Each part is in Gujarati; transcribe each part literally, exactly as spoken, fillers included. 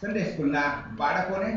સન્ડે સ્કૂલના બાળકોને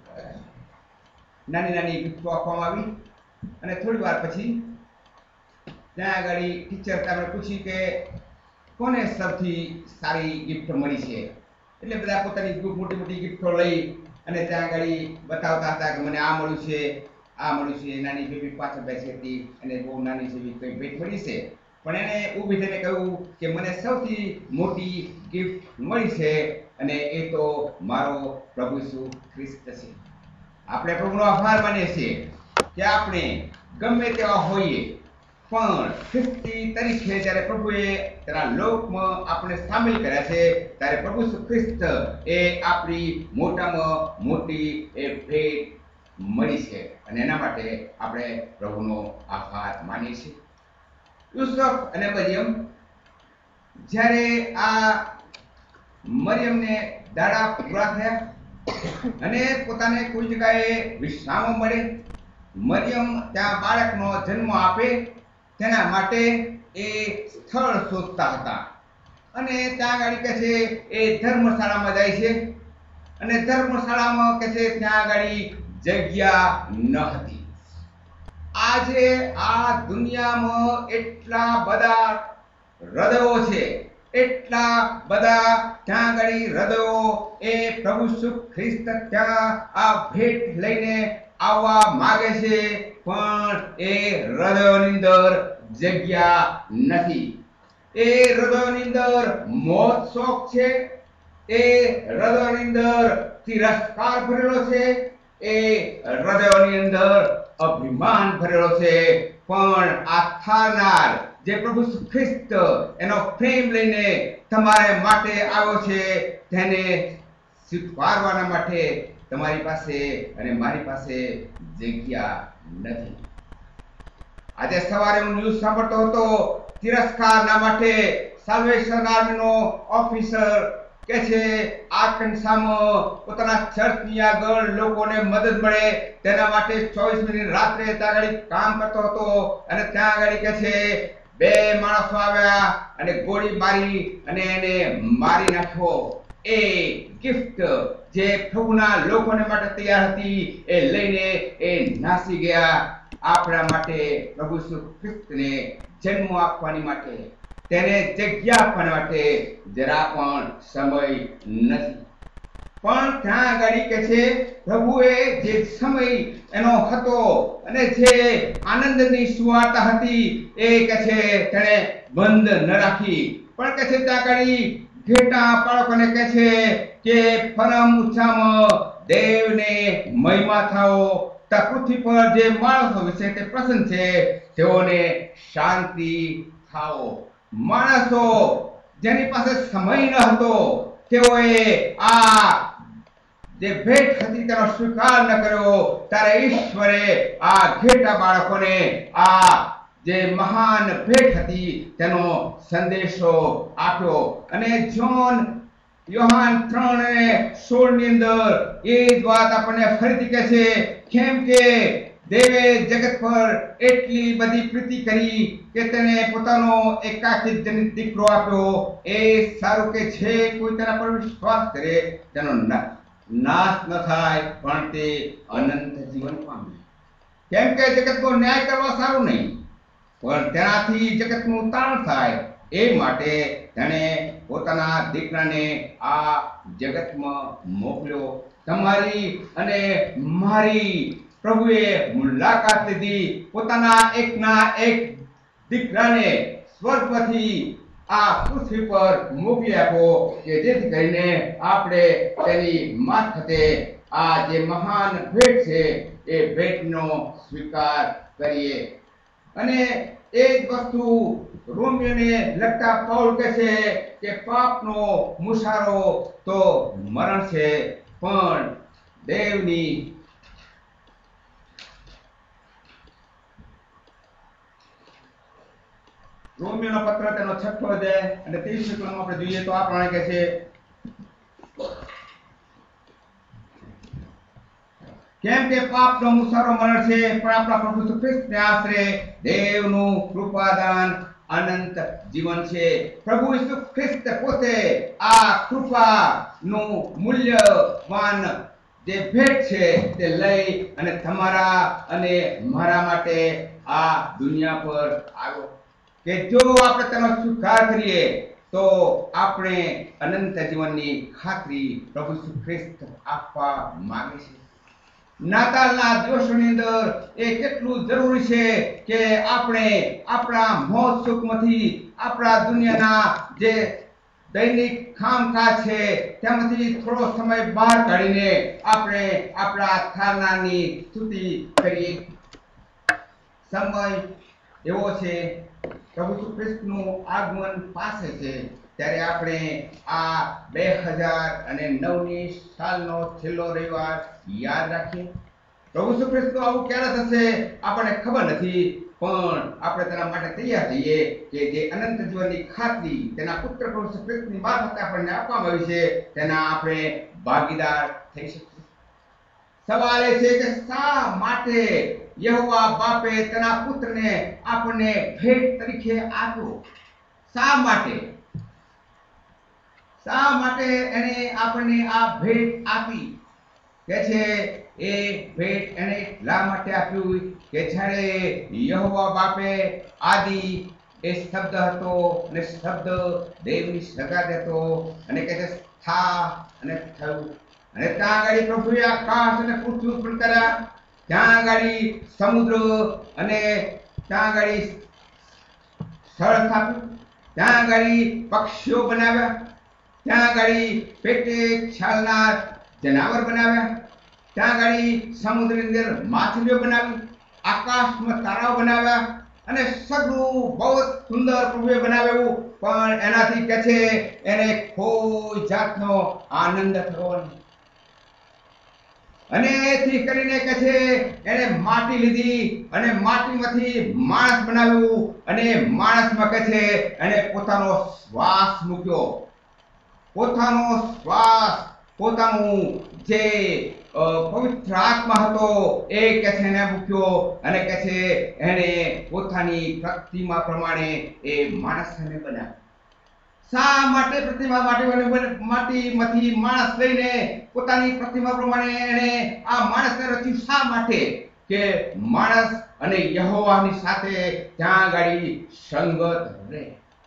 નાની નાની ગિફ્ટો આપવામાં આવી અને થોડી વાર પછી ત્યાં આગળ ટીચર તમને પૂછી કે કોને સૌથી સારી ગિફ્ટ મળી છે, એટલે બધા પોતાની મોટી મોટી ગિફ્ટો લઈ અને ત્યાં આગળ બતાવતા હતા કે મને આ મળ્યું છે, આ મળ્યું છે. નાની બેબી પાછળ બેસી હતી અને બહુ નાની જેવી કંઈ ભેટ મળી છે, પણ એને ઊભી થઈને કહ્યું કે મને સૌથી મોટી ગિફ્ટ મળી છે અને એ તો મારો પ્રભુ ઈસુ ખ્રિસ્ત છે. આપણે પ્રભુનો આભાર માનીએ છીએ કે આપણે ગમે તેવા હોઈએ પણ ખ્રિસ્તી તરીકે જ્યારે પ્રભુએ તેના લોકમાં આપણે સામેલ કર્યા છે ત્યારે પ્રભુ ઈસુ ખ્રિસ્ત એ આપણી મોટામાં મોટી એ ભેટ મળી છે અને એના માટે આપણે પ્રભુનો આભાર માનીએ છીએ. યુસુફ અને મરિયમ જ્યારે આ મરિયમને દાડા પૂરા થયા અને પોતાને કોઈ જગ્યાએ વિશ્રામ મળે, મરિયમ ત્યાં બાળકનો જન્મ આપે તેના માટે એ સ્થળ શોધતા હતા અને ત્યાં આગળ કહે છે એ ધર્મશાળામાં જાય છે અને ધર્મશાળામાં કહે છે ત્યાં આગળ જગ્યા ન હતી. આજે આ દુનિયામાં એટલા બધા હૃદયો છે, એટલા બધા ત્યાં આગળ હૃદયો એ પ્રભુ ઈસુ ખ્રિસ્ત ત્યાં આ ભેટ લઈને આવવા માંગે છે પણ એ હૃદયોની અંદર જગ્યા નથી. એ હૃદયોની અંદર મોહ શોખ છે, એ હૃદયોની અંદર તિરસ્કાર ભરેલો છે, એ હૃદયોની અંદર અભિમાન ભરેલો છે. પણ આ થાનાર જે પ્રભુ ઈસુ ખ્રિસ્ત એનો પ્રેમ લઈને તમારે માટે આવ્યો છે તેને સ્વીકારવાના માટે તમારી પાસે અને મારી પાસે જગ્યા નથી. આજે સવારે હું ન્યૂઝ સાંભળતો હતો, તિરસ્કારના માટે સાલ્વેશન આર્મીનો ઓફિસર કે છે આર્કન્સામાં પોતાના ચર્ચની આગળ લોકોને મદદ મળે તેના માટે ચોવીસ મિનિટ રાત્રે ત્યાં આગળ કામ કરતો હતો અને ત્યાં આગળ કે છે બે માણસો આવ્યા અને ગોળી મારી અને એને મારી નાખ્યો. એ ગિફ્ટ જે પ્રભુના લોકોને માટે તૈયાર હતી એ લઈને એ નાસી ગયા. આપણા માટે પ્રભુ ઈસુ ખ્રિસ્તને જન્મ આપવાની માટે, તેને જગ્યા આપવા માટે જરા પણ સમય નથી. પણ ત્યાં આગળ કે છે પ્રભુએ જે સમય એનો હતો અને જે આનંદની સુવાર્તા હતી એ કે છે તેણે બંધ ન રાખી, પણ કે છે ત્યાં આગળ ઘેટા બાળકોને કહે છે કે પરમ ઊંચામાં દેવને મહિમા થાઓ, પૃથ્વી પર જે માણસો વિશે તે પ્રસન્ન છે તેઓને શાંતિ થાઓ. માણસો જેની પાસે સમય ન હતો તેઓએ આ જે ભેટ હતી તેનો સ્વીકાર ન કર્યો ત્યારે ઈશ્વરે આ ઘેટા બાળકોને આ જે મહાન ભેટ હતી તેનો સંદેશો આપ્યો. અને જોન યોહાન ત્રણ અને સોળ ની અંદર એ જ વાત આપણને ફરીથી કહે છે કેમ કે દેવે જગત પર એટલી બધી પ્રીતિ કરી કે તેને પોતાનો એકાકી જનિત દીકરો આપ્યો, એ સારું કે છે કોઈ તેના પર વિશ્વાસ કરે તેનો નાશ ન થાય પણ તે અનંત જીવન પામે. કેમ કે જગતનો ન્યાય કરવા સારું નહીં પણ તેનાથી જગતનું તાણ થાય, એ માટે તેણે પોતાના દીકરાને આ જગતમાં મોકલ્યો. તમારી અને મારી પ્રભુએ મુલાકાત લીધી, પોતાના એકના એક દીકરાને સ્વર્ગથી આ પૃથ્વી પર મોકલી આપો કે જેથી કરીને આપણે તેની મારફતે આ જે મહાન ભેટ છે એ ભેટનો સ્વીકાર કરીએ. અને એ જ વસ્તુ રોમિયોને લખતા પૌલ કહે છે કે પાપનો મુસારો તો મરણ છે પણ દેવની રોમિયોનો પત્ર તેનો છઠ્ઠો અધ્યાય અને ત્રીસ કલમ આપણે જોઈએ તો આ પ્રમાણે કહે છે કેમ કે પાપનો મુસારો મરણ છે પણ આપણા પ્રભુ ખ્રિસ્તને આશરે દેવનું કૃપાદાન અનંત જીવન છે। પ્રભુ ઈસુ ખ્રિસ્ત પોતે આ કૃપાનું મૂલ્યવાન જે ભેટ છે તે લઈ અને તમારા અને મારા માટે આ દુનિયા પર આવ્યો કે જો આપણે તેનો સ્વીકાર કરીએ તો આપણે અનંત જીવનની ખાતરી પ્રભુ ઈસુ ખ્રિસ્ત આપવા માંગે છે। નાતાલના દિવસોની અંદર એ કેટલું જરૂરી છે કે આપણે આપણા મોજ સુખમાંથી આપણા દુનિયાના જે દૈનિક કામકાજ છે તેમાંથી થોડો સમય બહાર કાઢીને આપણે આપણા થાનાની સ્તુતિ કરીએ। સમય એવો છે પ્રભુ ઈસુ ખ્રિસ્તનું આગમન પાસે છે ત્યારે આપણે આ બે હજાર અને નવની સાલનો છેલ્લો રવિવાર યાદ રાખીએ। પ્રભુ ઈસુ ખ્રિસ્તનું આવું ક્યારે થશે આપણને ખબર નથી, પણ આપણે તેના માટે તૈયાર થઈએ કે જે અનંત જીવનની ખાતરી તેના પુત્ર પ્રભુ ઈસુ ખ્રિસ્તની મારફતે આપણને આપવામાં આવી છે તેના આપણે ભાગીદાર થઈ શકીએ। સવાલ એ છે કે શા માટે યહોવા બાપે તેના પુત્રને આપણને ભેટ તરીકે આપ્યો? શા માટે શા માટે એને આપણને આ ભેટ આપી? કે છે એ ભેટ એને એટલા માટે આપ્યું કે જ્યારે યહોવા બાપે આદિ એ શબ્દ હતો અને શબ્દ દેવની સગાત હતો અને કે છે થા અને થયું અને ત્યાં આગળ પ્રભુએ આકાશ અને પૃથ્વી ઉત્પન્ન કર્યા। ત્યાં આગળ સમુદ્ર અને ત્યાં આગળ સ્થળ સ્થાપ્યું, ત્યાં આગળ પક્ષીઓ બનાવ્યા, ત્યાં આગળ પેટે ચાલનાર જનાવર બનાવ્યા, ત્યાં આગળ સમુદ્રની અંદર માછલીઓ બનાવી, આકાશમાં તારાઓ બનાવ્યા અને સગળું બહુ સુંદર પ્રભુએ બનાવ્યું। પણ એનાથી કે છે એને કોઈ જાતનો આનંદ થયો નહીં અને એથી કરીને કે છે એને માટી લીધી અને માટીમાંથી માણસ બનાવ્યું અને માણસમાં કે છે એને પોતાનો શ્વાસ મૂક્યો, પોતાનો શ્વાસ પોતાનું જે પવિત્ર આત્મા હતો એ કે છે એને મૂક્યો અને કે છે એને પોતાની પ્રતિમા પ્રમાણે એ માણસને બનાવ્યો। શા માટે પ્રતિમા માટી માટીમાંથી માણસ લઈને પોતાની પ્રતિમા પ્રમાણે એને આ માણસને રચ્યું? શા માટે? કે માણસ અને યહોવાની સાથે ત્યાં આગળ સંગત રહે।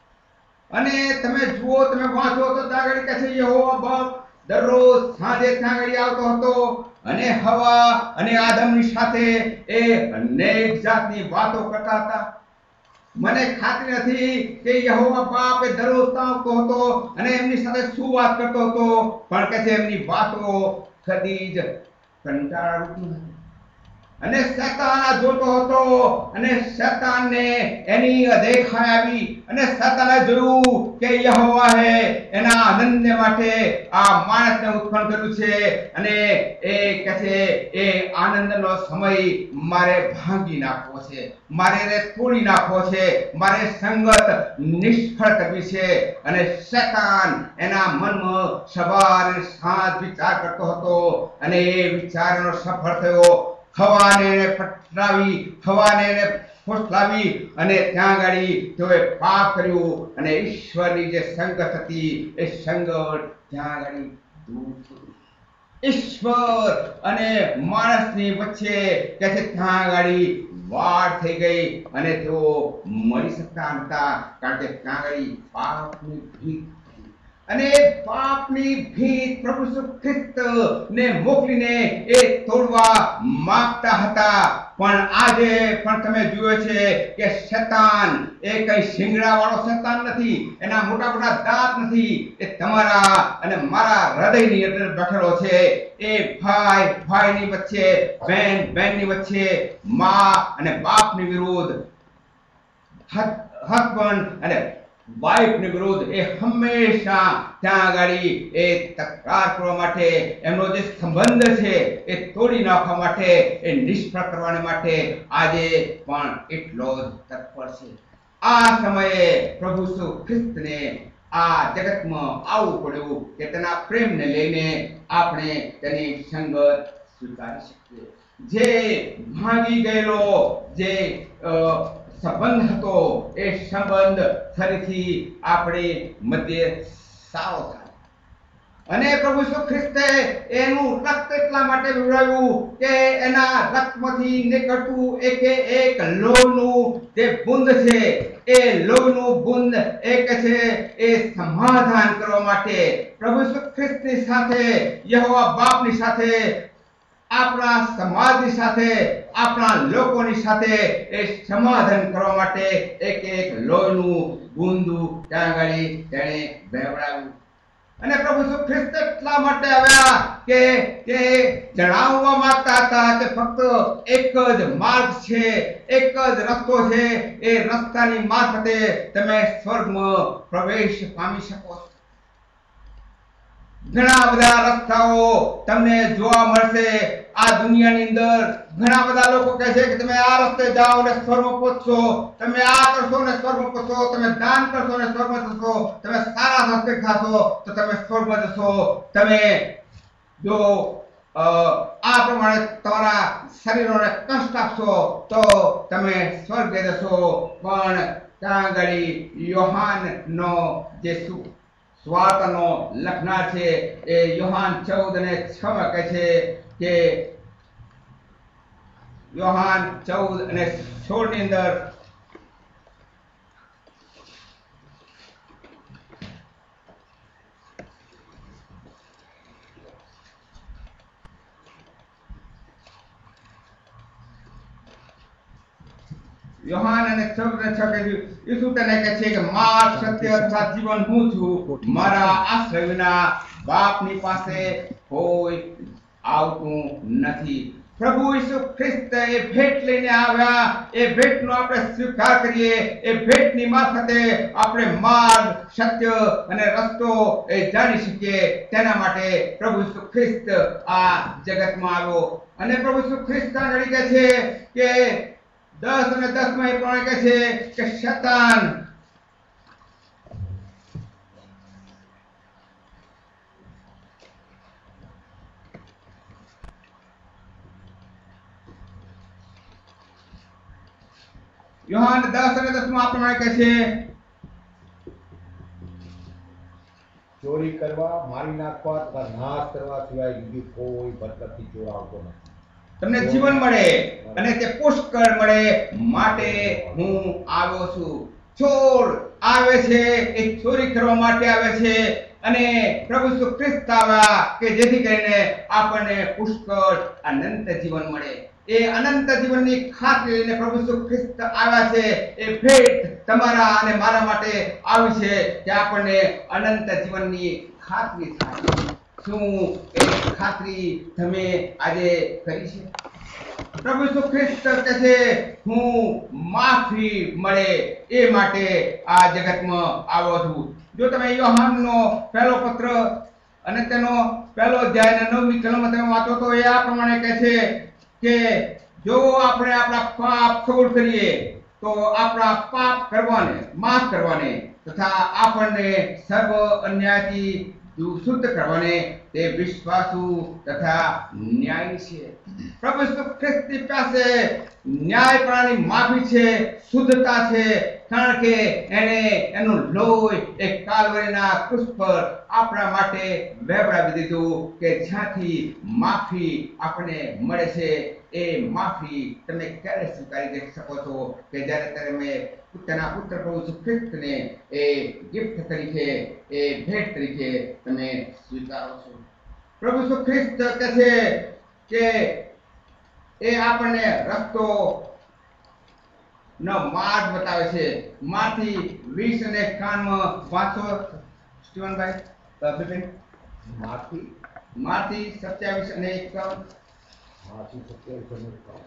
અને તમે જુઓ, તમે વાંચો તો ત્યાં આગળ કહે છે યહોવા બાપ દરરોજ સાંજે ત્યાં આગળ આવતો હતો અને હવા અને આદમની સાથે એ અનેક જાતની વાતો કરતા હતા। મને ખાતરી નથી કે યહોવા બાપ એ દરરોજ આવતો હતો અને એમની સાથે શું વાત કરતો હતો, પણ કે છે એમની વાતો કદી જ કંટાળારૂપ નથી। અને શેતાન જોતો હતો અને શેતાનને એની અદેખાઈ આવી અને શેતાને જોયું કે યહોવાએ એના આનંદ માટે આ માણસને ઉત્પન્ન કર્યું છે અને એ કહે છે એ આનંદનો સમય મારે ભાંગી નાખવો છે, મારે એને તોડી નાખવો છે, મારે સંગત નિષ્ફળ કરવી છે। અને શેતાન એના મનમાં સવાર અને સાંજ વિચાર કરતો હતો અને એ વિચારનો સફળ થયો। હવાને પટરાવી, હવાને ફોસલાવી અને ત્યાં આગળ તેઓએ પાપ કર્યું અને ઈશ્વરની જે સંગત હતી એ સંગત ત્યાં આગળ દૂર થઈ। ઈશ્વર અને માણસની વચ્ચે કે છે ત્યાં આગળ વાડ થઈ ગઈ અને તેઓ મળી શકતા નહોતા, કારણ કે ત્યાં આગળ પાપની ભીત અને પાપની ભીત પ્રભુ ઈસુ ખ્રિસ્તને મોકલીને એ તોડવા માંગતા હતા। પણ આજે પણ તમે જોયો છે કે શેતાન એ કઈ શિંગડાવાળો શેતાન નથી, એના મોટા મોટા દાંત નથી, એ તમારા અને મારા હૃદયની અંદર બેઠેલો છે। એ ભાઈ ભાઈની વચ્ચે, બહેન બહેનની વચ્ચે, મા અને બાપની વિરુદ્ધ, હસબન્ડ અને વાઇફની વિરુદ્ધ એ હંમેશા ત્યાં આગળ એ તકરાર કરવા માટે, એમનો જે સંબંધ છે એ તોડી નાખવા માટે, એ નિષ્ફળ કરવાને માટે આજે પણ એટલો જ તત્પર છે। આ સમયે પ્રભુ ઈસુ ખ્રિસ્તને આ જગતમાં આવવું પડ્યું કે તેના પ્રેમને લઈને આપણે તેની સંગત સ્વીકારી શકીએ। જે ભાંગી ગયેલો જે સંબંધ હતો એ સંબંધ ફરીથી આપણી મધ્યે સારો થાય. અને પ્રભુ ઈસુ ખ્રિસ્તે એનું રક્ત એટલા માટે પીવડાવ્યું કે એના રક્તમાંથી નીકળતું એકે એક લોહીનું જે બુંદ છે એ લોહીનું બુંદ એક છે એ સમાધાન કરવા માટે પ્રભુ ઈસુ ખ્રિસ્તની સાથે યહોવા બાપની સાથે આપણા સમાજની સાથે આપણા લોકોની સાથે એ સમાધાન કરવા માટે એક એક લોહીનું બુંદું ત્યાં આગળ તેણે વહેવડાવ્યું. અને પ્રભુ ઈસુ ખ્રિસ્ત એટલા માટે આવ્યા કે તે જણાવવા માંગતા હતા કે ફક્ત એક જ માર્ગ છે, એક જ રસ્તો છે, એ રસ્તાની મારફતે તમે સ્વર્ગમાં પ્રવેશ પામી શકો છો. ઘણા બધા રસ્તાઓ તમને જોવા મળશે આ દુનિયાની અંદર. ઘણા બધા લોકો કહે છે કે તમે આ રસ્તે જાઓ ને સ્વર્ગમાં પહોંચશો, તમે આ કરશો ને સ્વર્ગમાં પહોંચશો, તમે દાન કરશો ને સ્વર્ગમાં જશો, તમે સારા રસ્તે ખાશો તો તમે સ્વર્ગમાં જશો, તમે જો આ પ્રમાણે તમારા શરીરોને કષ્ટ આપશો તો તમે સ્વર્ગે જશો. પણ ત્યાં આગળ યોહાનનો જે સ્વાર્થનો લખનાર છે એ યોહાન ચૌદ અને છ માં કહે છે કે યોહાન ચૌદ અને સોળ ની અંદર યોહાન અને ચૌદ અને છ કહે છે ઈસુ તેને કહે છે કે માર્ગ, સત્ય તથા જીવન હું છું, મારા આશ્રય વિના બાપની પાસે કોઈ આવતું નથી. પ્રભુ ઈસુ ખ્રિસ્ત એ ભેટ લઈને આવ્યા. એ ભેટનો આપણે સ્વીકાર કરીએ. એ ભેટની મારફતે આપણે માર્ગ, સત્ય અને રસ્તો એ જાણી શકીએ. તેના માટે પ્રભુ ઈસુ ખ્રિસ્ત આ જગતમાં આવ્યો. અને પ્રભુ ઈસુ ખ્રિસ્ત આગળ કહે છે કે દસ અને દસ માં એ પ્રમાણે કહે છે કે શૈતાન યોહાન દસ અને દસ માં આ પ્રમાણે કહે છે ચોરી કરવા, મારી નાખવા તથા નાશ કરવા સિવાય બીજું કોઈ બરકતથી ચોર આવતો નથી. તમને જીવન મળે અને તે પુષ્કળ મળે માટે હું આવ્યો છું. ચોર આવે છે એ ચોરી કરવા માટે આવે છે અને પ્રભુ ઈસુ ખ્રિસ્ત આવ્યા કે જેથી કરીને આપણને પુષ્કળ અનંત જીવન મળે. એ અનંત જીવનની ખાતરી લઈને પ્રભુ ઈસુ ખ્રિસ્ત આવ્યા છે. એ ભેટ તમારા અને મારા માટે આવી છે કે આપણને અનંત જીવનની ખાતરી થાય. શું એ ખાતરી તમે આજે કરી છે? પ્રભુ ઈસુ ખ્રિસ્ત કહે છે હું માફી મળે એ માટે આ જગતમાં આવ્યો છું. જો તમે યોહાનનો પહેલો પત્ર અને તેનો પહેલો અધ્યાય અને નવમી કલમમાં તમે વાંચો તો એ આ પ્રમાણે કહે છે કે જો આપણે આપણા પાપ કબૂલ કરીએ તો આપણા પાપ કરવાને માફ કરવાને તથા આપણને સર્વ અન્યાયથી શુદ્ધ કરવાને તે વિશ્વાસુ તથા ન્યાયી છે. પ્રભુ ઈસુ ખ્રિસ્તની પાસે ન્યાયપણાની માફી છે, શુદ્ધતા છે, કારણ કે એને એનું લોહી એક કાલ્વરીના ક્રુસ પર આપણા માટે વહેવડાવી દીધું કે જ્યાંથી માફી આપણને મળે છે. એ માફી તમે ક્યારે સ્વીકારી શકો છો? કે જ્યારે તમે તેના પુત્ર પ્રભુ ઈસુ ખ્રિસ્તને એ ગિફ્ટ તરીકે, એ ભેટ તરીકે તમે સ્વીકારો છો. પ્રભુ ઈસુ ખ્રિસ્ત કહે છે કે એ આપણને રસ્તો નો માર્ગ બતાવે છે. માંથી વીસ અને એકાવનમાં વાંચો સ્ટીવનભાઈ. બિપિન માથી માંથી સત્યાવીસ અને એકાવન. માથી સત્યાવીસ અને એકાવન.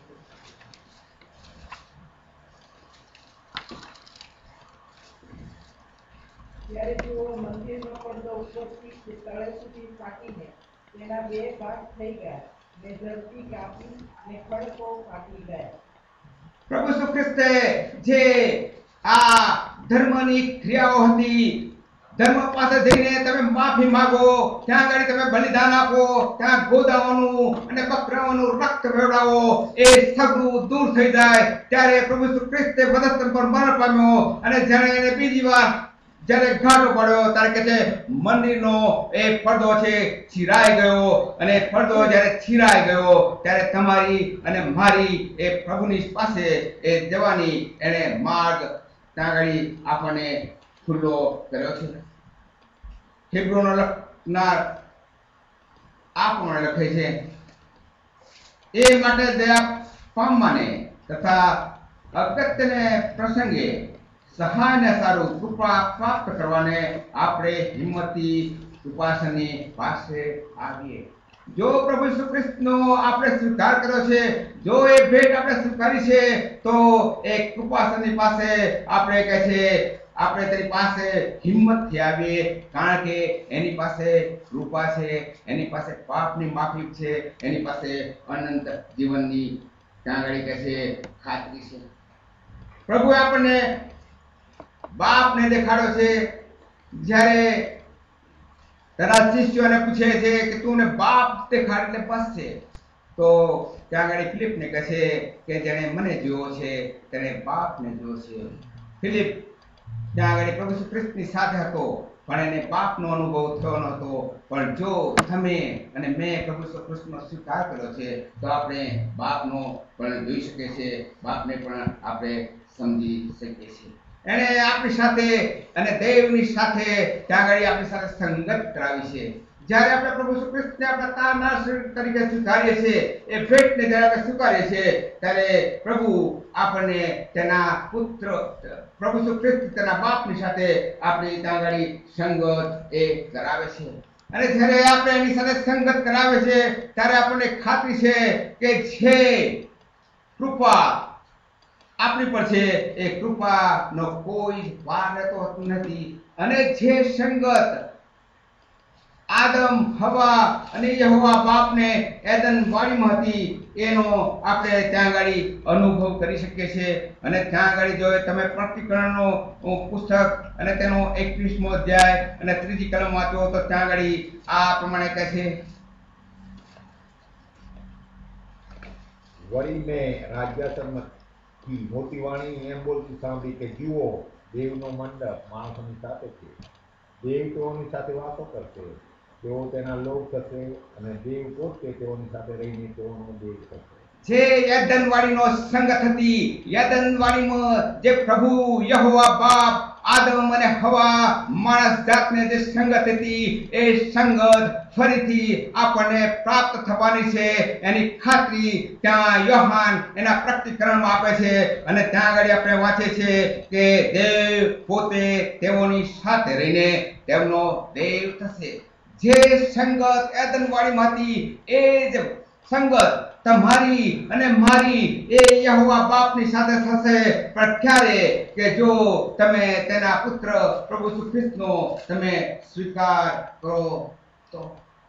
ત્યારે તેઓ મંદિરનો પડદો ઉપરથી તળે સુધી ફાટીને તેના બે ભાગ થઈ ગયા ને ધરતી કાપી ને ખડકો ફાટી ગયા. પ્રભુ ઈસુ ખ્રિસ્તે જે આ ધર્મની ક્રિયાઓ હતી, ધર્મ પાસે જઈને તમે માફી માંગો, ત્યાં આગળ તમે બલિદાન આપો, ત્યાં ગોદાઓનું અને બકરાઓનું રક્ત વેવડાવો, એ સગળું દૂર થઈ જાય. ત્યારે પ્રભુ ઈસુ ખ્રિસ્તે વધસ્તંભ પર મરણ પામ્યો અને જ્યારે એને બીજી વાર જ્યારે ઘાટો પડ્યો ત્યારે કે છે મંદિરનો એ પડદો છે ચીરાઈ ગયો, અને પડદો જ્યારે ચીરાઈ ગયો ત્યારે તમારી અને મારી એ પ્રભુની પાસે એ જવાની એને માર્ગ ત્યાં આગળ આપણને ખુલ્લો કર્યો છે. હિબ્રુનો લખનાર આ પ્રમાણે લખે છે, એ માટે દયા પામવાને તથા અગત્યને પ્રસંગે સહાયને સારું કૃપા પ્રાપ્ત કરવાને આપણે હિંમતથી કૃપાસની પાસે આવીએ. જો પ્રભુ ઈસુ ખ્રિસ્તનો આપણે સ્વીકાર કર્યો છે, જો એ ભેટ આપણે સ્વીકારી છે, તો એ કૃપાસની પાસે આપણે કહે છે આપણે તેની પાસે હિંમતથી આવીએ, કારણ કે એની પાસે કૃપા છે, એની પાસે પાપની માફી છે, એની પાસે અનંત જીવનની ત્યાં આગળ કહે છે ખાતરી છે. પ્રભુએ આપણને બાપને દેખાડ્યો છે. જ્યારે તારા શિષ્યોને પૂછે છે કે તું ને બાપ દેખાડ એટલે બસ છે, તો ત્યાં આગળ ફિલિપને કહે છે કે જેણે મને જોયો છે તેણે બાપને જોયો છે. ફિલિપ ત્યાં આગળ પ્રભુ ઈસુ ખ્રિસ્તની સાથે હતો, પણ એને પાપનો અનુભવ થયો નહોતો. પણ જો તમે અને મેં પ્રભુ ઈસુ ખ્રિસ્તનો સ્વીકાર કર્યો છે, તો આપણે બાપનો પણ જોઈ શકીએ છીએ, બાપને પણ આપણે સમજી શકીએ છીએ. એણે આપણી સાથે અને દેવની સાથે ત્યાં આગળ આપણી સાથે સંગત કરાવી છે. જ્યારે આપણે પ્રભુ ઈસુ ખ્રિસ્તને આપણા તારનાર તરીકે સ્વીકારીએ છીએ, એ ભેટને જ્યારે આપણે સ્વીકારીએ છીએ, ત્યારે પ્રભુ આપણને તેના પુત્ર પ્રભુ ઈસુ ખ્રિસ્ત તેના બાપની સાથે આપણી ત્યાં આગળ સંગત એ કરાવે છે. અને જ્યારે આપણે એની સાથે સંગત કરાવે છે, ત્યારે આપણને ખાતરી છે કે જે કૃપા આપણી પર છે એ કૃપાનો કોઈ પાર રહેતો નથી. અને જે સંગત આદમ, હવા અને યહોવા બાપને એદન વાડીમાં હતી, એનો આપણે ત્યાં આગળ અનુભવ કરી શકીએ છીએ. અને ત્યાં આગળ જો તમે પ્રતિકરણનો પુસ્તક અને તેનો એકવીસમો અધ્યાય અને ત્રીજી કલમ વાંચો, તો ત્યાં આગળ આ પ્રમાણે કહે છે, વળી મેં રાજ્યાસનમાંથી મોટી વાણી એમ બોલતી સાંભળી કે જુઓ, દેવનો મંડપ માણસોની સાથે છે. દેવ તેઓની સાથે વાતો કરશે, તેઓ તેના લોક થશે, અને દેવ પોતે તેઓની સાથે રહીને તેઓનો દેવ થશે. જે યદનવાડીનો સંગત હતી, યદનવાડીમાં જે પ્રભુ યહોવા બાપ, આદમ અને હવા માણસ જાતને જે સંગત હતી, એ સંગત ફરીથી આપણને પ્રાપ્ત થવાની છે. એની ખાતરી ત્યાં યોહાન એના પ્રકટીકરણમાં આપે છે. અને ત્યાં આગળ આપણે વાંચીએ છીએ કે દેવ પોતે તેઓની સાથે રહીને તેમનો દેવ થશે. જે સંગત એદનવાડીમાંથી એ જ સંગત તમારી અને મારી એ યહોવા બાપની સાથે થશે. પણ ક્યારે? કે જો તમે તેના પુત્ર પ્રભુ ઈસુ ખ્રિસ્તનો તમે સ્વીકાર કરો તો.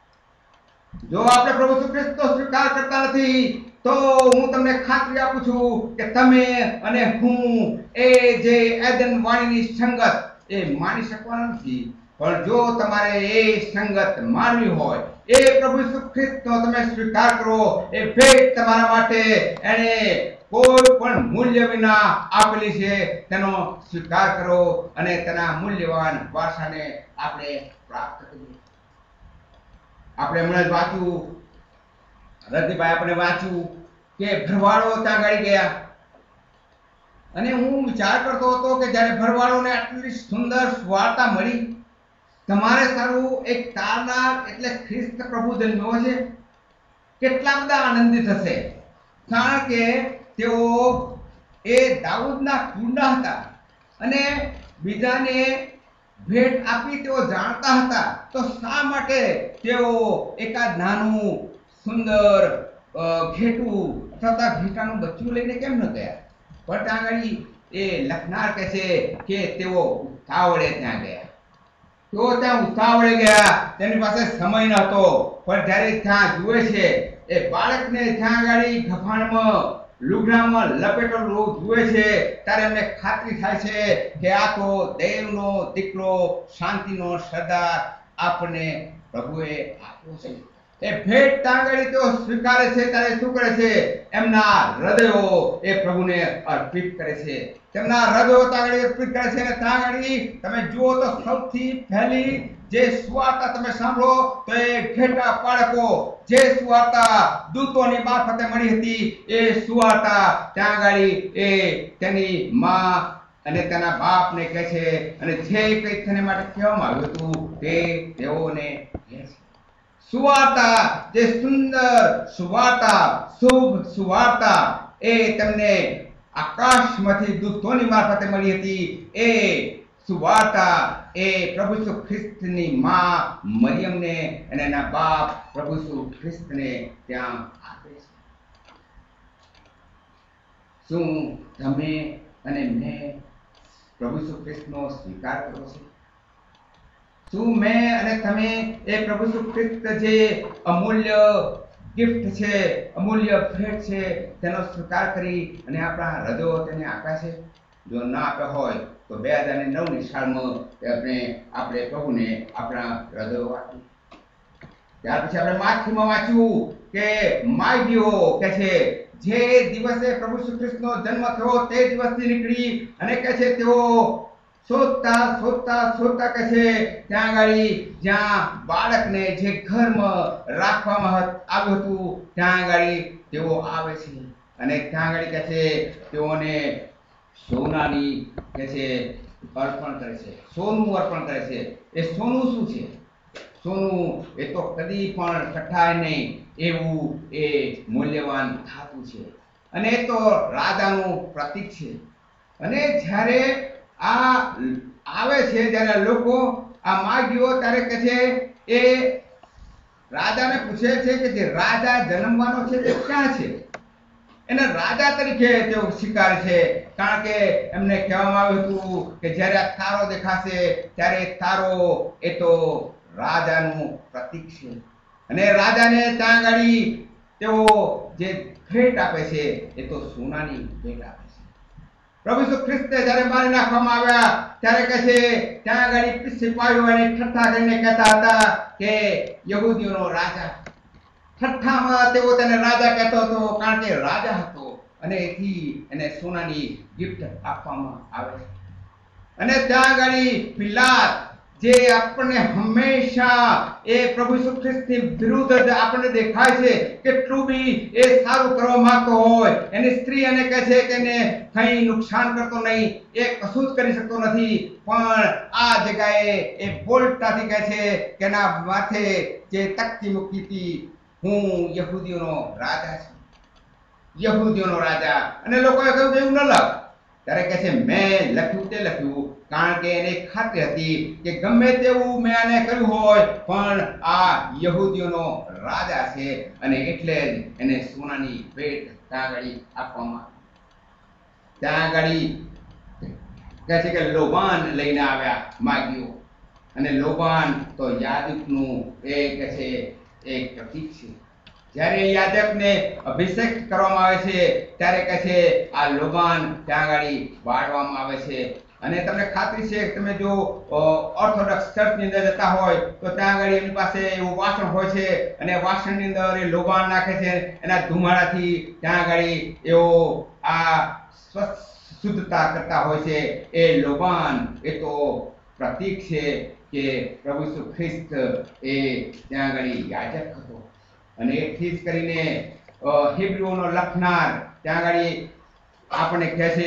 જો આપણે પ્રભુ ઈસુ ખ્રિસ્તનો સ્વીકાર કરતા નથી, તો હું તમને ખાતરી આપું છું કે તમે અને હું એ જે એદન વાણીની સંગત એ માણી શકવાના નથી. પણ જો તમારે એ સંગત માનવી હોય, એ પ્રભુ ઈસુ ખ્રિસ્તનો તમે સ્વીકાર કરો, એ ભેટ તમારા માટે એને કોઈ પણ મૂલ્ય વિના આપેલી છે, તેનો સ્વીકાર કરો અને તેના મૂલ્યવાન વારસાને આપણે પ્રાપ્ત કરીએ. આપણે હમણાં જ વાંચ્યું, રતિભાઈ આપણે વાંચ્યું કે ભરવાડો ત્યાં આગળ ગયા, અને હું વિચાર કરતો હતો કે જ્યારે ભરવાડોને આટલી સુંદર વાર્તા મળી, તમારે સારું એક તારનાર એટલે ખ્રિસ્ત પ્રભુ જન્મ્યો છે, કેટલા બધા આનંદિત હશે. કારણ કે તેઓ એ દાઉદના કુંડા હતા અને બીજાને ભેટ આપી તેઓ જાણતા હતા. તો શા માટે તેઓ એકાદ નાનું સુંદર ઘેટું અથવા ઘેટાનું બચ્ચું લઈને કેમ ન ગયા? પણ ત્યાં આગળ એ લખનાર કહે છે કે તેઓ ઉતાવળે ત્યાં ગયા. તેઓ ત્યાં ઉતાવળે ગયા, તેની પાસે સમય નહોતો. પણ જ્યારે ત્યાં જુએ છે એ બાળકને ત્યાં આગળ ગભાણમાં લુગડામાં લપેટેલું જુએ છે ત્યારે એમને ખાતરી થાય છે કે આ તો દેવનો દીકરો, શાંતિનો સરદાર આપણને પ્રભુએ આપ્યો છે. એ ભેટ તાંગડી તો સ્વીકારે છે ત્યારે શું કરે છે? એમના હૃદયો એ પ્રભુને અર્પિત કરે છે. તેમના હૃદયો તાંગડી અર્પિત કરે છે. અને તાંગડી તમે જુઓ તો સૌથી પહેલી જે સુવાર્તા તમે સાંભળો તો એ ઘેટા બાળકો જે સુવાર્તા દૂતોની મારફતે મળી હતી એ સુવાર્તા ત્યાં આગળ એ તેની માં અને તેના બાપને કહે છે અને જે કંઈ તેને માટે કહેવામાં આવ્યું હતું તે તેઓને કહે છે. સુવાર્તા, જે સુંદર સુવાર્તા, શુભ સુવાર્તા એ તેમને આકાશમાંથી દૂતોની મારફતે મળી હતી. એ સુવાર્તા એ પ્રભુ ઈસુ ખ્રિસ્તની માં મરિયમને અને એના બાપ પ્રભુ ઈસુ ખ્રિસ્તને ત્યાં આપે છે. શું તમે અને મેં પ્રભુ ઈસુ ખ્રિસ્તનો સ્વીકાર કર્યો છે? શું મેં અને તમે એ પ્રભુ ઈસુ ખ્રિસ્ત જે અમૂલ્ય ગિફ્ટ છે, અમૂલ્ય ભેટ છે તેનો સ્વીકાર કરી અને આપણા હૃદયો તેને આપ્યા છે? જો ના આપ્યા હોય તો બે હજાર ને નવ ની સાલમાં આપણે આપણે પ્રભુને આપણા હૃદયો આપ્યું. ત્યાર પછી આપણે માથીમાં વાંચ્યું કે માગીઓ કે છે જે દિવસે પ્રભુ ઈસુ ખ્રિસ્તનો જન્મ થયો તે દિવસથી નીકળી અને કે છે તેઓ શોધતા શોધતા શોધતા કે છે ત્યાં આગળ જ્યાં બાળકને જે ઘરમાં રાખવામાં આવ્યું હતું ત્યાં આગળ તેઓ આવે છે અને ત્યાં આગળ કે છે તેઓને સોનાની કે છે અર્પણ કરે છે, સોનું અર્પણ કરે છે. એ સોનું શું છે? સોનું એ તો કદી પણ ટકાય નહીં એવું એ મૂલ્યવાન ધાતુ છે અને એ તો રાજાનું પ્રતીક છે. અને જ્યારે આ આવે છે, જ્યારે લોકો આ માગીઓ ત્યારે કે છે એ રાજાને પૂછે છે કે જે રાજા જન્મવાનો છે તે ક્યાં છે? એને રાજા તરીકે તેઓ સ્વીકારે છે કારણ કે એમને કહેવામાં આવ્યું હતું કે જ્યારે આ તારો દેખાશે ત્યારે તારો એ તો રાજાનું પ્રતીક છે. અને રાજાને ત્યાં આગળ તેઓ જે ભેટ આપે છે એ તો સોનાની ભેટ આપે છે. પ્રભુ ઈસુ ખ્રિસ્તે જ્યારે મારી નાખવામાં આવ્યા ત્યારે કહે છે ત્યાં આગળ સિપાહીઓ એને ઠઠ્ઠા કરીને કહેતા હતા કે યહૂદીઓનો રાજા. ઠઠ્ઠામાં તેઓ તેને રાજા કહેતો હતો કારણ કે રાજા હતો અને એથી એને સોનાની ગિફ્ટ આપવામાં આવે છે. અને ત્યાં આગળ પિલાત જે આપણને હંમેશા એ પ્રભુ ઈસુ ખ્રિસ્તની વિરુદ્ધ જ આપણને દેખાય છે, કેટલું બી એ સારું કરવા માંગતો હોય, એની સ્ત્રી એને કહે છે કે એને કંઈ નુકસાન કરતો નહીં, એ કશું જ કરી શકતો નથી, પણ આ જગ્યાએ એ બોલતાથી કહે છે કે એના માથે જે તકતી મૂકી હતી, હું યહૂદીઓનો રાજા છું, યહૂદીઓનો રાજા. અને લોકોએ કહ્યું કે એવું ન લખ. ત્યારે કહે છે મેં લખ્યું તે લખ્યું કારણ કે એને ખાતરી હતી કે ગમે તેવું મેં આને કર્યું હોય પણ આ યહૂદીઓનો રાજા છે અને એટલે જ એને સોનાની ભેટ ત્યાં આગળ આપવામાં આવી. ત્યાં આગળ કહે છે કે લોબાન લઈને આવ્યા માગીઓ અને લોબાન તો યાજકનું એ કહે છે એક પ્રતીક છે. જ્યારે યાજકને અભિષેક કરવામાં આવે છે ત્યારે કહે છે આ લોબાન ત્યાં આગળ બાળવામાં આવે છે. અને તમને ખાતરી છે કે તમે જો ઓર્થોડોક્સ ચર્ચની અંદર જતા હોય તો ત્યાં આગળ એમની પાસે એવું વાસણ હોય છે અને વાસણની અંદર એ લોબાન નાખે છે, એના ધુમાડાથી ત્યાં આગળ એવો આ સ્વચ્છ શુદ્ધતા કરતા હોય છે. એ લોબાન એ તો પ્રતીક છે કે પ્રભુ ઈસુ ખ્રિસ્ત એ ત્યાં આગળ યાજક હતો. અને એથી જ કરીને હિબ્રુઓનો લખનાર ત્યાં આગળ આપણને કહે છે,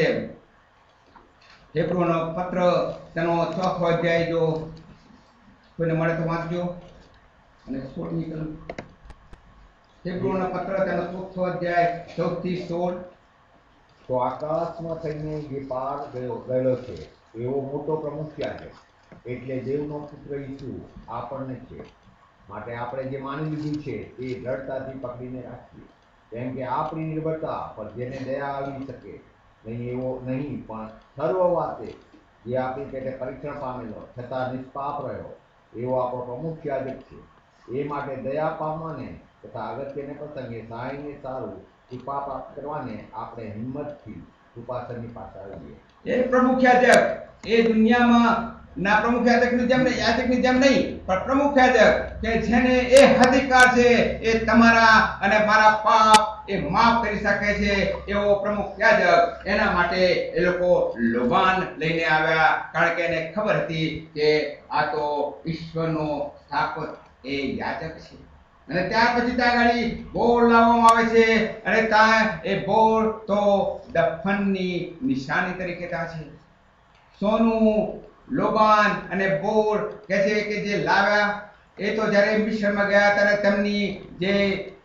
હિબ્રુઓનો પત્ર તેનો ચોથો અધ્યાય જો કોઈને મળે તો વાંચજો. અને સોળમી કલમ હિબ્રુઓનો પત્ર તેનો ચોથો અધ્યાય ચૌદ થી સોળ. તો આકાશમાં થઈને જે પાર ગયો ગયેલો છે એવો મોટો પ્રમુખ છે, એટલે દેવનો પુત્ર ઈસુ આપણને છે. માટે આપણે જે માની લીધું છે એ દ્રઢતાથી પકડીને રાખીએ, કેમ કે આપણી નિર્ભરતા પર જેને દયા આવી શકે નહીં એવો નહીં, પણ સર્વ વાતે જે આપણી પેટે પરીક્ષણ પામેલો છતાં નિષ્પાપ રહ્યો એવો આપણો પ્રમુખ યાજક છે. એ માટે દયા પામવાને તથા અગત્યને પ્રસંગે સહાયને સારું કૃપા પ્રાપ્ત કરવાને આપણે હિંમતથી કૃપાસરની પાસે આવીએ. એ પ્રમુખ યાજક એ દુનિયામાં ના પ્રમુખ યાજકની જેમ નહીં, યાજકની જેમ નહીં, પણ પ્રમુખ યાજક કે જેને એ અધિકાર છે એ તમારા અને મારા પાપ એ માફ કરી શકે છે, એવો પ્રમુખ યાજક. એના માટે એ લોકો લોબાન લઈને આવ્યા, કારણ કે એને ખબર હતી કે આ તો ઈશ્વરનો સ્થાપક એ યાજક છે. અને ત્યાર પછી ત્યાં આગળ બોર લાવવામાં આવે છે, અને ત્યાં એ બોર તો દફનની નિશાની તરીકે ત્યાં છે. સોનું, લોબાન અને બોર કહે છે કે જે લાવ્યા એ તો જ્યારે મિશ્રમાં ગયા ત્યારે તેમની જે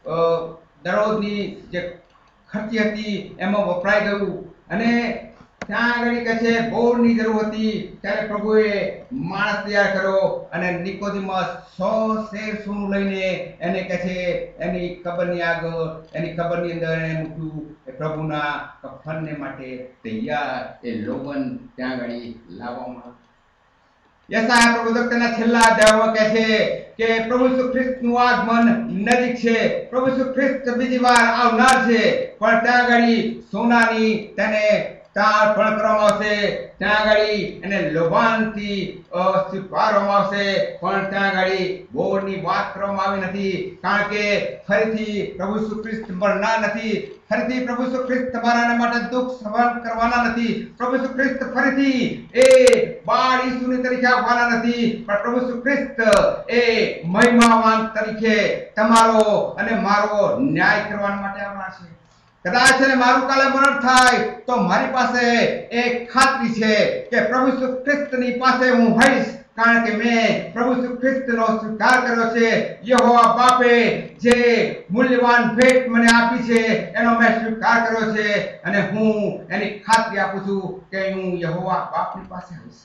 દરરોજની જે ખર્ચી હતી એમાં વપરાઈ ગયું. અને ત્યાં આગળ કહે છે બોરની જરૂર હતી, ત્યારે પ્રભુએ માણસ તૈયાર કર્યો અને નિકોદેમસ સો શેર સોનું લઈને એને કહે છે એની કબરની આગળ, એની કબરની અંદર એને મૂક્યું. એ પ્રભુના કફનને માટે તૈયાર એ લોબન ત્યાં આગળ લાવવામાં. યશાયા પ્રવક્તાના છેલ્લા અધ્યાયમાં કહે છે કે પ્રભુ ઈસુ ખ્રિસ્તનું આગમન નજીક છે, પ્રભુ ઈસુ ખ્રિસ્ત બીજી વાર આવનાર છે. પણ ત્યાં આગળ સોનાની તેને તાળ પણ કરવામાં આવશે, ત્યાં આગળ એને લોબાનથી સ્વીકારવામાં આવશે, પણ ત્યાં આગળ બોરની વાત કરવામાં આવી નથી. કારણ કે ફરીથી પ્રભુ ઈસુ ખ્રિસ્ત મરનાર નથી, ફરીથી પ્રભુ ઈસુ ખ્રિસ્ત તમારા માટે દુઃખ સહન કરવાના નથી, પ્રભુ ઈસુ ખ્રિસ્ત ફરીથી એ બાળ ઈસુની તરીકે આવવાના નથી, પણ પ્રભુ ઈસુ ખ્રિસ્ત એ મહિમાવાન તરીકે તમારો અને મારો ન્યાય કરવા માટે આવનાર છે. કદાચ એને મારું કાલે મરણ થાય તો મારી પાસે એક ખાતરી છે કે પ્રભુ ઈસુ ખ્રિસ્તની પાસે હું હઈશ, કારણ કે મેં પ્રભુ ઈસુ ખ્રિસ્તનો સ્વીકાર કર્યો છે. યહોવા બાપે જે મૂલ્યવાન ભેટ મને આપી છે એનો મેં સ્વીકાર કર્યો છે, અને હું એની ખાતરી આપું છું કે હું યહોવા બાપની પાસે હઈશ.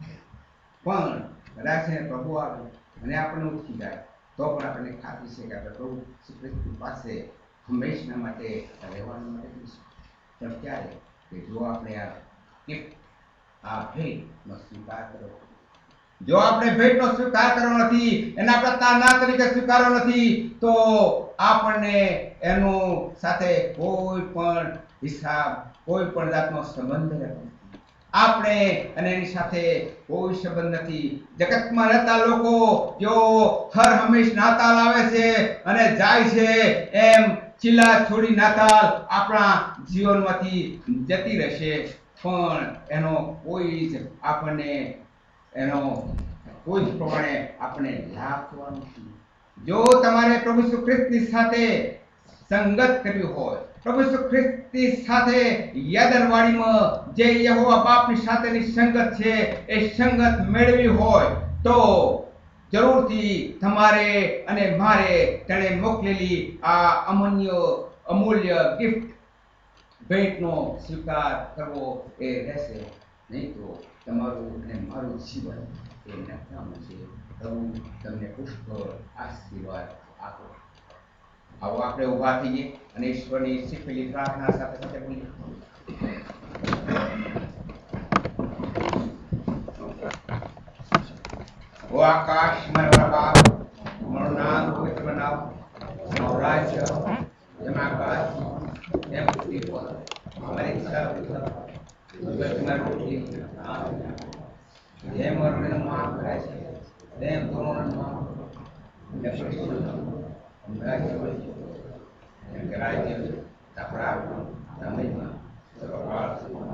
પણ કદાચ એને પ્રભુ આવે અને આપણને ઉઠી જાય તો પણ આપણને ખાતરી છે કે આપણે પ્રભુ ઈસુ ખ્રિસ્તની પાસે હંમેશના માટે રહેવાનું માટે કહીશું. પણ ક્યારે કે જો આપણે આ ગિફ્ટ, આ ભેટનો સ્વીકાર કરો, જો આપણે ભેટનો સ્વીકાર કર્યો નથી, એના આપણે તાના તરીકે સ્વીકાર્યો નથી, તો આપણને એનો સાથે કોઈ પણ હિસાબ, કોઈ પણ જાતનો સંબંધ નથી. આપણે અને એની સાથે કોઈ સંબંધ નથી. જગતમાં રહેતા લોકો જો હર હંમેશ નાતાલ આવે છે અને જાય છે, એમ ચીલા છોડી નાતાલ આપણા જીવનમાંથી જતી રહેશે, પણ એનો કોઈ જ આપણને એનો કોઈ જ પ્રમાણે આપણે લાભ થવાનો નથી. જો તમારે પ્રભુ ઈસુ ખ્રિસ્તની સાથે સંગત કરવી હોય, પ્રભુ ઈસુ ખ્રિસ્તની સાથે યાદનવાડીમાં જે યહોવા બાપની સાથેની સંગત છે એ સંગત મેળવી હોય, તો જરૂરથી તમારે અને મારે તેણે મોકલેલી આ અમૂલ્ય અમૂલ્ય ગિફ્ટ ભેટનો સ્વીકાર કરવો એ રહેશે. નહીં તો તમારું અને મારું જીવન એ નકામું છે. પ્રભુ તમને પુષ્કળ આશીર્વાદ આપો. આવો આપણે ઊભા થઈએ અને ઈશ્વરની શીખેલી પ્રાર્થના સાથે સાથે બોલીએ. ઓ આકાશ મારા બાપ, મારું નામ પવિત્ર બનાવો, મારું રાજ્ય જેમ આકાશ એમ પૃથ્વી પર અમારી ઈચ્છા જગતમાં રોટલી જેમ અરુણને માફ કરે છે તેમ ગુરુને માફ કરો. એમ રાજ્ય એમ કે રાજ્ય આપણા સમયમાં સર્વકાળ.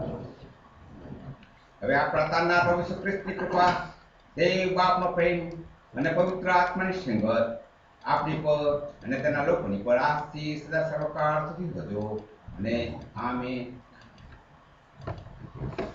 હવે આપણા તારના પ્રભુ ઈસુ ખ્રિસ્તની કૃપા, દેવ બાપનો પ્રેમ અને પવિત્ર આત્માની સંગત આપણી પર અને તેના લોકોની પર આજથી સદા સર્વકાળ સુધી વધો અને આમેન.